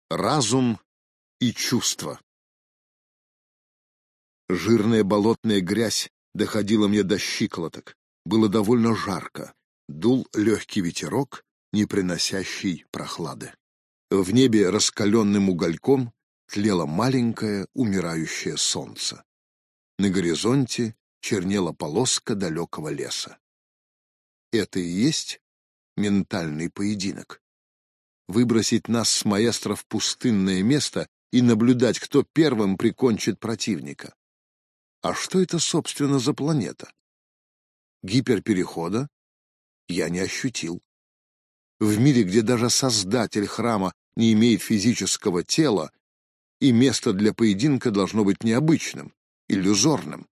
Разум и чувства. Жирная болотная грязь доходила мне до щиколоток. Было довольно жарко. Дул легкий ветерок, не приносящий прохлады. В небе раскаленным угольком тлело маленькое умирающее солнце. На горизонте чернела полоска далекого леса. Это и есть ментальный поединок. Выбросить нас с маэстро в пустынное место и наблюдать, кто первым прикончит противника. А что это, собственно, за планета? Гиперперехода я не ощутил. В мире, где даже создатель храма не имеет физического тела, и место для поединка должно быть необычным, иллюзорным.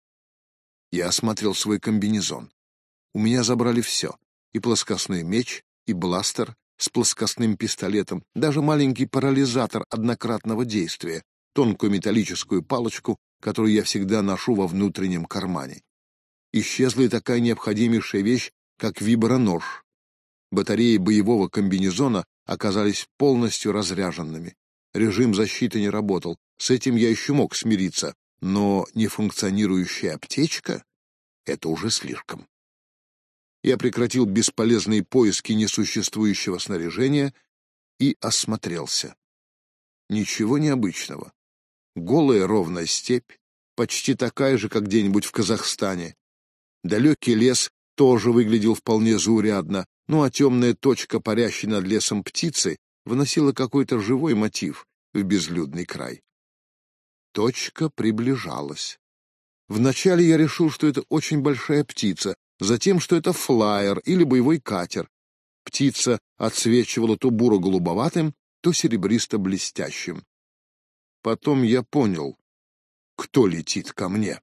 Я осмотрел свой комбинезон. У меня забрали все: и плоскостной меч, и бластер с плоскостным пистолетом, даже маленький парализатор однократного действия, тонкую металлическую палочку, которую я всегда ношу во внутреннем кармане. Исчезла и такая необходимейшая вещь, как вибронож. Батареи боевого комбинезона оказались полностью разряженными. Режим защиты не работал, с этим я еще мог смириться, но нефункционирующая аптечка — это уже слишком. Я прекратил бесполезные поиски несуществующего снаряжения и осмотрелся. Ничего необычного. Голая ровная степь, почти такая же, как где-нибудь в Казахстане. Далекий лес тоже выглядел вполне заурядно, а темная точка, парящей над лесом птицы, вносила какой-то живой мотив в безлюдный край. Точка приближалась. Вначале я решил, что это очень большая птица, затем, что это флайер или боевой катер. Птица отсвечивала то буро-голубоватым, то серебристо-блестящим. Потом я понял, кто летит ко мне.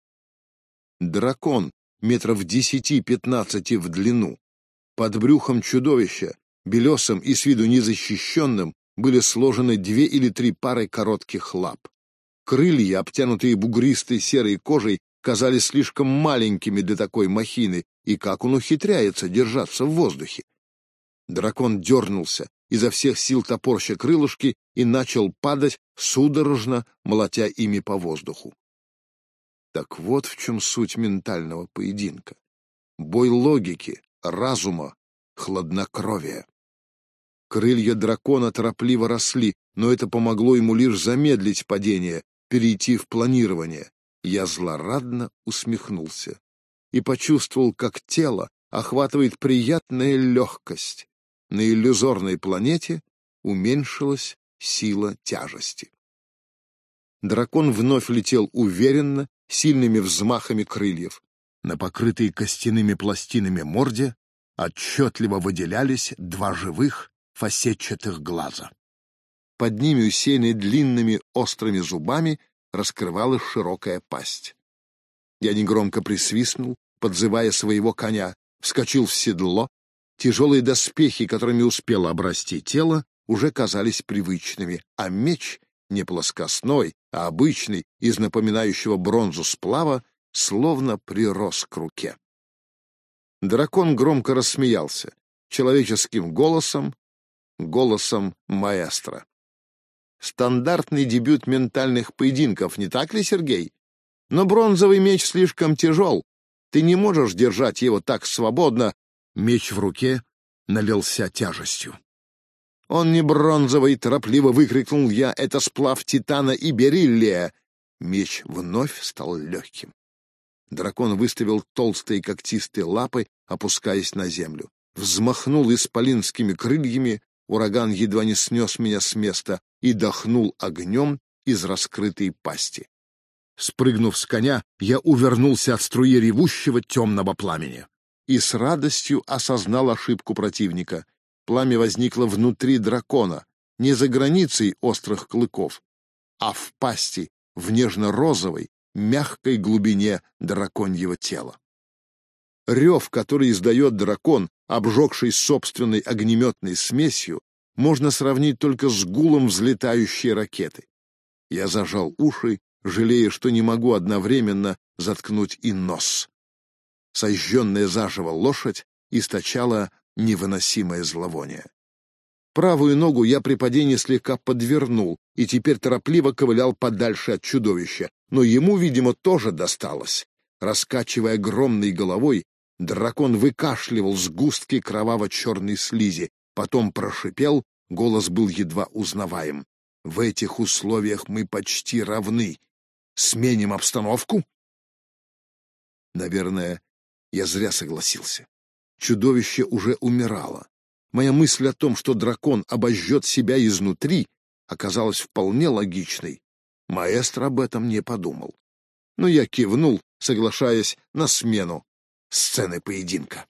Дракон, 10-15 метров в длину. Под брюхом чудовища, белесым и с виду незащищенным, были сложены 2 или 3 пары коротких лап. Крылья, обтянутые бугристой серой кожей, казались слишком маленькими для такой махины, и как он ухитряется держаться в воздухе. Дракон дернулся, изо всех сил топорща крылышки, и начал падать, судорожно молотя ими по воздуху. Так вот в чем суть ментального поединка. Бой логики, разума, хладнокровия. Крылья дракона торопливо росли, но это помогло ему лишь замедлить падение, перейти в планирование. Я злорадно усмехнулся и почувствовал, как тело охватывает приятная легкость. На иллюзорной планете уменьшилась сила тяжести. Дракон вновь летел уверенно, сильными взмахами крыльев. На покрытой костяными пластинами морде отчетливо выделялись 2 живых фасетчатых глаза. Под ними, усеянной длинными острыми зубами, раскрывалась широкая пасть. Я негромко присвистнул, подзывая своего коня, вскочил в седло. Тяжелые доспехи, которыми успело обрасти тело, уже казались привычными, а меч, не плоскостной, а обычный, из напоминающего бронзу сплава, словно прирос к руке. Дракон громко рассмеялся, человеческим голосом маэстро. Стандартный дебют ментальных поединков, не так ли, Сергей? Но бронзовый меч слишком тяжел. Ты не можешь держать его так свободно. Меч в руке налился тяжестью. «Он не бронзовый!» — торопливо выкрикнул я. «Это сплав титана и бериллия!» Меч вновь стал легким. Дракон выставил толстые когтистые лапы, опускаясь на землю. Взмахнул исполинскими крыльями, ураган едва не снес меня с места и дохнул огнем из раскрытой пасти. Спрыгнув с коня, я увернулся от струи ревущего темного пламени и с радостью осознал ошибку противника. Пламя возникло внутри дракона, не за границей острых клыков, а в пасти, в нежно-розовой, мягкой глубине драконьего тела. Рев, который издает дракон, обжегший собственной огнеметной смесью, можно сравнить только с гулом взлетающей ракеты. Я зажал уши, жалея, что не могу одновременно заткнуть и нос. Сожженная заживо лошадь источала невыносимое зловоние. Правую ногу я при падении слегка подвернул и теперь торопливо ковылял подальше от чудовища, но ему, видимо, тоже досталось. Раскачивая огромной головой, дракон выкашливал сгустки кроваво-черной слизи, потом прошипел, голос был едва узнаваем. «В этих условиях мы почти равны. Сменим обстановку?» Наверное, я зря согласился. Чудовище уже умирало. Моя мысль о том, что дракон обожжет себя изнутри, оказалась вполне логичной. Маэстро об этом не подумал. Но я кивнул, соглашаясь на смену сцены поединка.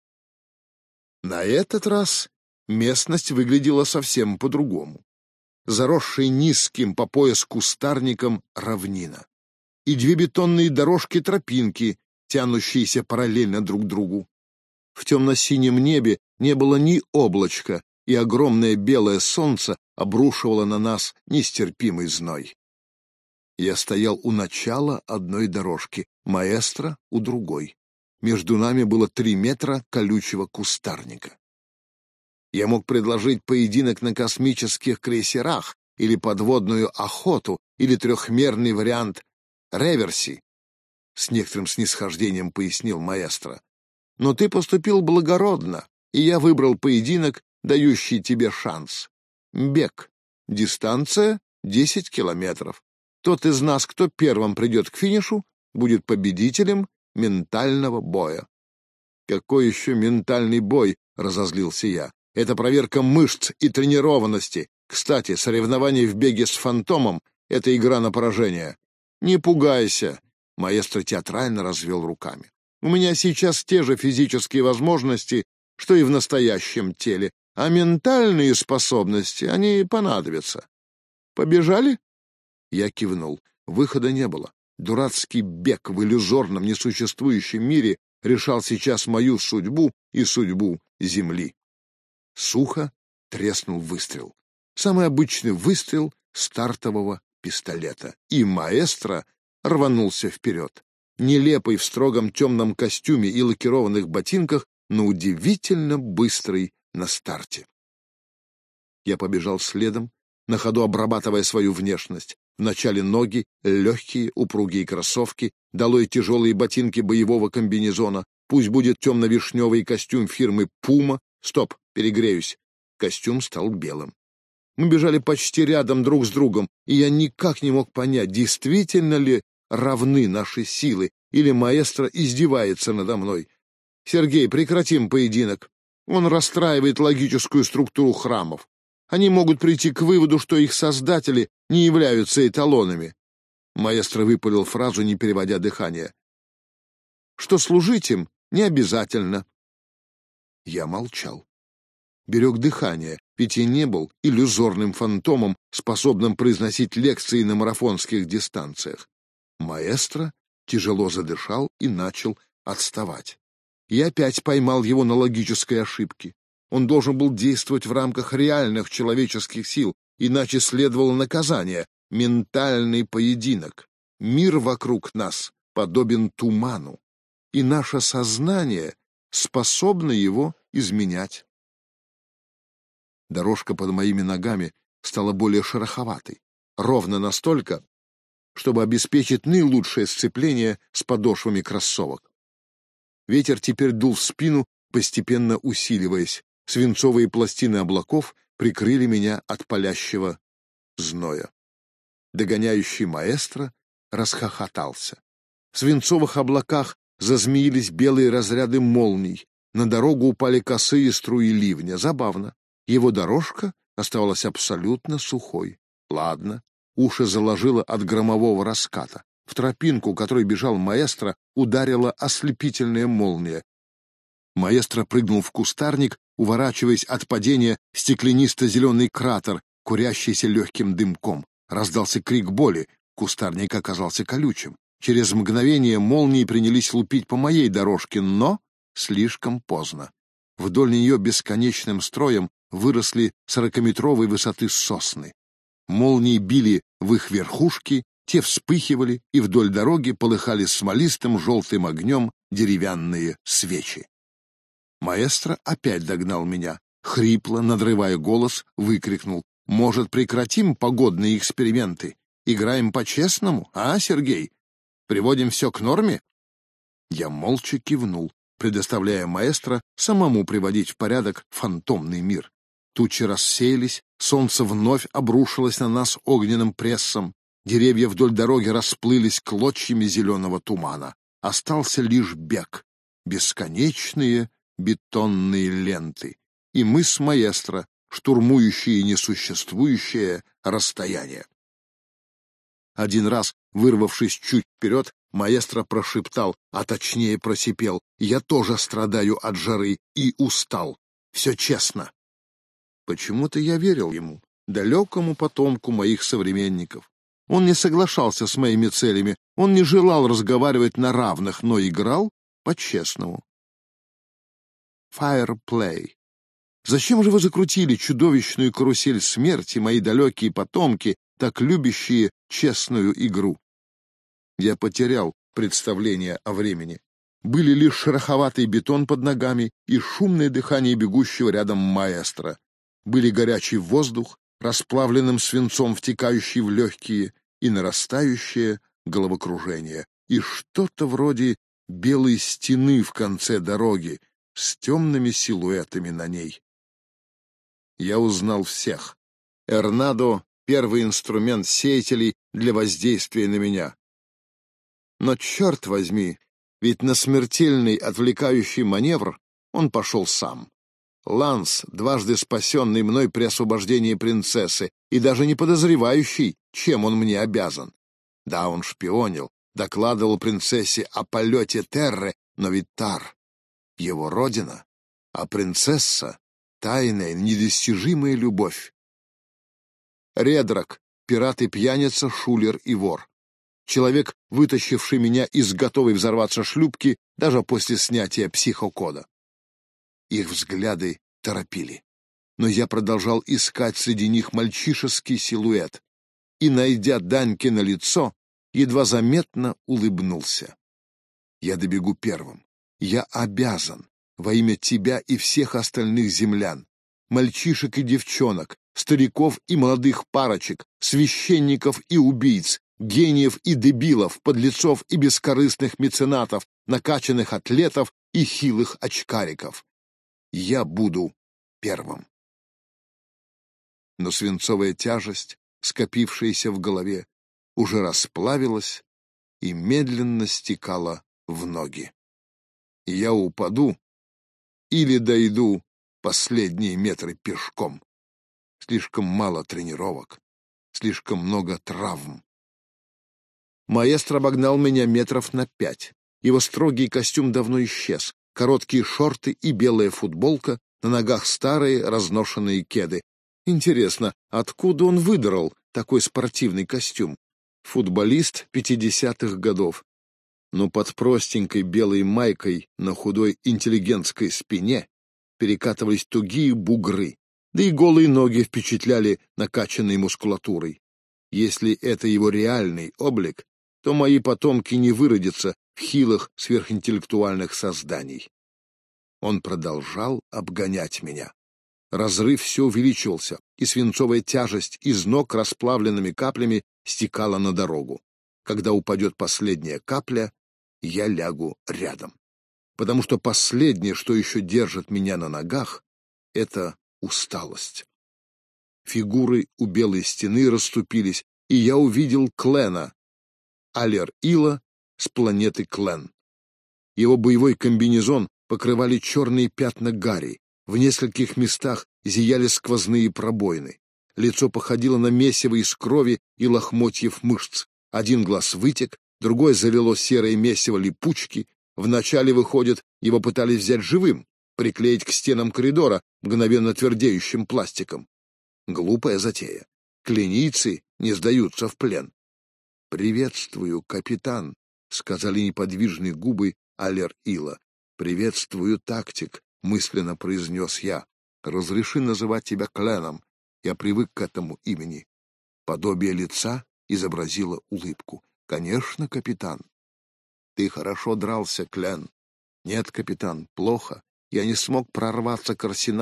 На этот раз местность выглядела совсем по-другому. Заросшая низким по пояс кустарником равнина. И две бетонные дорожки-тропинки, тянущиеся параллельно друг другу. В темно-синем небе не было ни облачка, и огромное белое солнце обрушивало на нас нестерпимый зной. Я стоял у начала одной дорожки, маэстро у другой. Между нами было 3 метра колючего кустарника. Я мог предложить поединок на космических крейсерах, или подводную охоту, или трехмерный вариант реверси, с некоторым снисхождением пояснил маэстро. Но ты поступил благородно, и я выбрал поединок, дающий тебе шанс. Бег. Дистанция 10 километров. Тот из нас, кто первым придет к финишу, будет победителем ментального боя. Какой еще ментальный бой? Разозлился я. Это проверка мышц и тренированности. Кстати, соревнование в беге с фантомом — это игра на поражение. Не пугайся. Маэстро театрально развел руками. У меня сейчас те же физические возможности, что и в настоящем теле, а ментальные способности, они понадобятся. Побежали? Я кивнул. Выхода не было. Дурацкий бег в иллюзорном, несуществующем мире решал сейчас мою судьбу и судьбу Земли. Сухо треснул выстрел. Самый обычный выстрел стартового пистолета. И маэстро рванулся вперед. Нелепый в строгом темном костюме и лакированных ботинках, но удивительно быстрый на старте. Я побежал следом, на ходу обрабатывая свою внешность. Вначале ноги, легкие, упругие кроссовки, долой тяжелые ботинки боевого комбинезона, пусть будет темно-вишневый костюм фирмы «Пума». Стоп, перегреюсь. Костюм стал белым. Мы бежали почти рядом друг с другом, и я никак не мог понять, действительно ли равны наши силы, или маэстро издевается надо мной. Сергей, прекратим поединок. Он расстраивает логическую структуру храмов. Они могут прийти к выводу, что их создатели не являются эталонами. Маэстро выпалил фразу, не переводя дыхание. Что служить им не обязательно. Я молчал. Берег дыхание, ведь я не был иллюзорным фантомом, способным произносить лекции на марафонских дистанциях. Маэстро тяжело задышал и начал отставать. Я опять поймал его на логической ошибке. Он должен был действовать в рамках реальных человеческих сил, иначе следовало наказание, ментальный поединок. Мир вокруг нас подобен туману, и наше сознание способно его изменять. Дорожка под моими ногами стала более шероховатой, ровно настолько, чтобы обеспечить наилучшее сцепление с подошвами кроссовок. Ветер теперь дул в спину, постепенно усиливаясь. Свинцовые пластины облаков прикрыли меня от палящего зноя. Догоняющий маэстро расхохотался. В свинцовых облаках зазмеились белые разряды молний. На дорогу упали косые струи ливня. Забавно. Его дорожка оставалась абсолютно сухой. Ладно. Уши заложило от громового раската. В тропинку, которой бежал маэстро, ударила ослепительная молния. Маэстро прыгнул в кустарник, уворачиваясь от падения в стеклянисто-зеленый кратер, курящийся легким дымком. Раздался крик боли. Кустарник оказался колючим. Через мгновение молнии принялись лупить по моей дорожке, но слишком поздно. Вдоль нее бесконечным строем выросли 40-метровой высоты сосны. Молнии били в их верхушки, те вспыхивали, и вдоль дороги полыхали смолистым желтым огнем деревянные свечи. Маэстро опять догнал меня, хрипло, надрывая голос, выкрикнул: «Может, прекратим погодные эксперименты? Играем по-честному, а, Сергей? Приводим все к норме?» Я молча кивнул, предоставляя маэстро самому приводить в порядок фантомный мир. Тучи рассеялись, солнце вновь обрушилось на нас огненным прессом, деревья вдоль дороги расплылись клочьями зеленого тумана. Остался лишь бег, бесконечные бетонные ленты, и мы с маэстро, штурмующие несуществующее расстояние. Один раз, вырвавшись чуть вперед, маэстро прошептал, а точнее просипел: «Я тоже страдаю от жары и устал. Все честно». Почему-то я верил ему, далекому потомку моих современников. Он не соглашался с моими целями, он не желал разговаривать на равных, но играл по-честному. Fireplay. Зачем же вы закрутили чудовищную карусель смерти, мои далекие потомки, так любящие честную игру? Я потерял представление о времени. Были лишь шероховатый бетон под ногами и шумное дыхание бегущего рядом маэстро. Были горячий воздух, расплавленным свинцом втекающий в легкие, и нарастающее головокружение, и что-то вроде белой стены в конце дороги с темными силуэтами на ней. Я узнал всех. Эрнадо — первый инструмент сеятелей для воздействия на меня. Но, черт возьми, ведь на смертельный отвлекающий маневр он пошел сам. Ланс, дважды спасенный мной при освобождении принцессы и даже не подозревающий, чем он мне обязан. Да, он шпионил, докладывал принцессе о полете Терры, но ведь Тар — его родина, а принцесса — тайная, недостижимая любовь. Редрак — пират и пьяница, шулер и вор. Человек, вытащивший меня из готовой взорваться шлюпки даже после снятия психокода. Их взгляды торопили, но я продолжал искать среди них мальчишеский силуэт и, найдя Данькино лицо, едва заметно улыбнулся. Я добегу первым. Я обязан во имя тебя и всех остальных землян, мальчишек и девчонок, стариков и молодых парочек, священников и убийц, гениев и дебилов, подлецов и бескорыстных меценатов, накачанных атлетов и хилых очкариков. Я буду первым. Но свинцовая тяжесть, скопившаяся в голове, уже расплавилась и медленно стекала в ноги. Я упаду или дойду последние метры пешком. Слишком мало тренировок, слишком много травм. Маэстро обогнал меня метров на 5. Его строгий костюм давно исчез. Короткие шорты и белая футболка, на ногах старые разношенные кеды. Интересно, откуда он выдрал такой спортивный костюм? Футболист 50-х годов. Но под простенькой белой майкой на худой интеллигентской спине перекатывались тугие бугры, да и голые ноги впечатляли накачанной мускулатурой. Если это его реальный облик, то мои потомки не выродятся в хилых сверхинтеллектуальных созданий. Он продолжал обгонять меня. Разрыв все увеличивался, и свинцовая тяжесть из ног расплавленными каплями стекала на дорогу. Когда упадет последняя капля, я лягу рядом. Потому что последнее, что еще держит меня на ногах, — это усталость. Фигуры у белой стены расступились, и я увидел Клена, Алер-Ила с планеты Клен. Его боевой комбинезон покрывали черные пятна гари, в нескольких местах зияли сквозные пробоины. Лицо походило на месиво из крови и лохмотьев мышц. Один глаз вытек, другой залило серое месиво липучки. Вначале, выходит, его пытались взять живым, приклеить к стенам коридора мгновенно твердеющим пластиком. Глупая затея. Клинийцы не сдаются в плен. «Приветствую, капитан», — сказали неподвижные губы Алер-Ила. «Приветствую, тактик», — мысленно произнес я. «Разреши называть тебя Кленом. Я привык к этому имени». Подобие лица изобразило улыбку. «Конечно, капитан». «Ты хорошо дрался, Клен». «Нет, капитан, плохо. Я не смог прорваться к арсеналу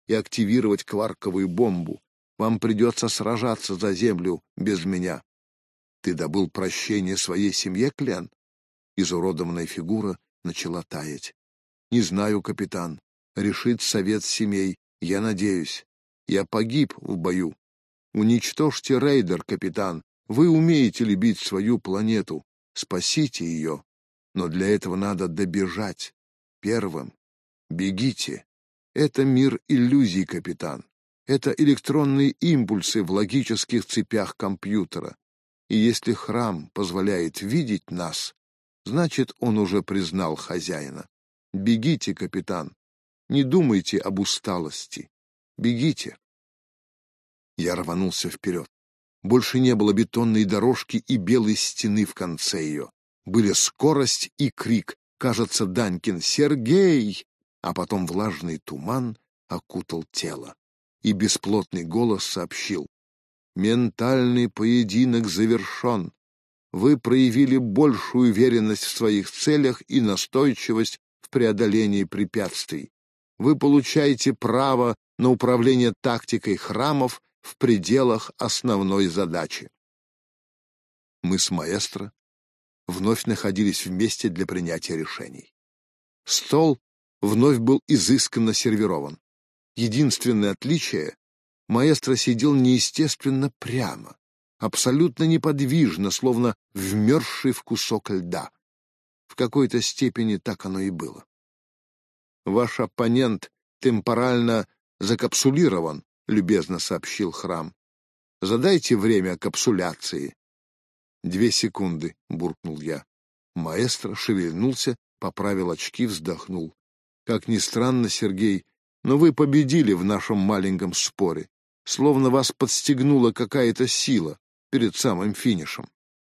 и активировать кварковую бомбу. Вам придется сражаться за Землю без меня. Ты добыл прощение своей семье, Клен? Изуродованная фигура начала таять. Не знаю, капитан. Решит совет семей. Я надеюсь. Я погиб в бою. Уничтожьте рейдер, капитан. Вы умеете любить свою планету. Спасите ее. Но для этого надо добежать. Первым. Бегите. Это мир иллюзий, капитан. Это электронные импульсы в логических цепях компьютера. И если храм позволяет видеть нас, значит, он уже признал хозяина. Бегите, капитан. Не думайте об усталости. Бегите. Я рванулся вперед. Больше не было бетонной дорожки и белой стены в конце ее. Были скорость и крик. Кажется, Данькин: «Сергей!» А потом влажный туман окутал тело. И бесплотный голос сообщил: «Ментальный поединок завершен. Вы проявили большую уверенность в своих целях и настойчивость в преодолении препятствий. Вы получаете право на управление тактикой храмов в пределах основной задачи». Мы с маэстро вновь находились вместе для принятия решений. Стол вновь был изысканно сервирован. Единственное отличие — маэстро сидел неестественно прямо, абсолютно неподвижно, словно вмерзший в кусок льда. В какой-то степени так оно и было. «Ваш оппонент темпорально закапсулирован», — любезно сообщил храм. «Задайте время капсуляции». 2 секунды», — буркнул я. Маэстро шевельнулся, поправил очки, вздохнул. «Как ни странно, Сергей, но вы победили в нашем маленьком споре, словно вас подстегнула какая-то сила перед самым финишем».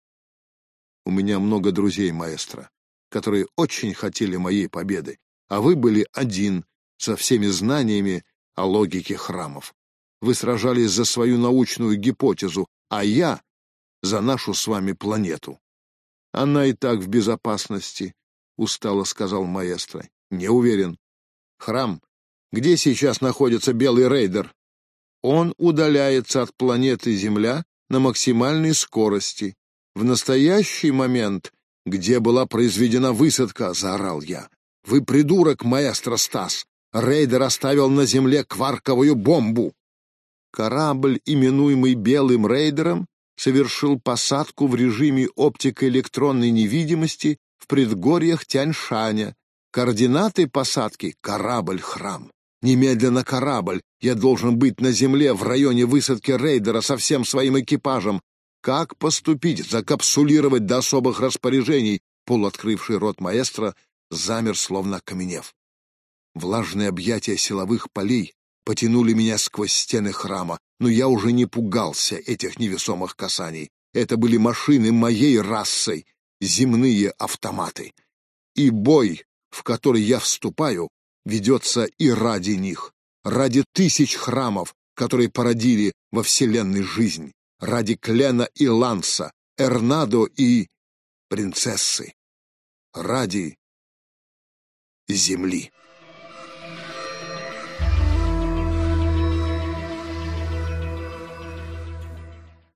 «У меня много друзей, маэстро, которые очень хотели моей победы, а вы были один, со всеми знаниями о логике храмов. Вы сражались за свою научную гипотезу, а я — за нашу с вами планету». «Она и так в безопасности», — устало сказал маэстро. «Не уверен. Храм, где сейчас находится белый рейдер?» «Он удаляется от планеты Земля на максимальной скорости. В настоящий момент, где была произведена высадка», — заорал я. «Вы придурок, маэстро Стас! Рейдер оставил на Земле кварковую бомбу!» Корабль, именуемый белым рейдером, совершил посадку в режиме оптико-электронной невидимости в предгорьях Тяньшаня. Координаты посадки — корабль-храм. Немедленно корабль. Я должен быть на Земле в районе высадки рейдера со всем своим экипажем. Как поступить? Закапсулировать до особых распоряжений? Полуоткрывший рот маэстро замер, словно окаменев. Влажные объятия силовых полей потянули меня сквозь стены храма, но я уже не пугался этих невесомых касаний. Это были машины моей расы, земные автоматы. И бой, в который я вступаю, ведется и ради них, ради тысяч храмов, которые породили во Вселенной жизнь, ради Клена и Ланса, Эрнадо и принцессы, ради Земли.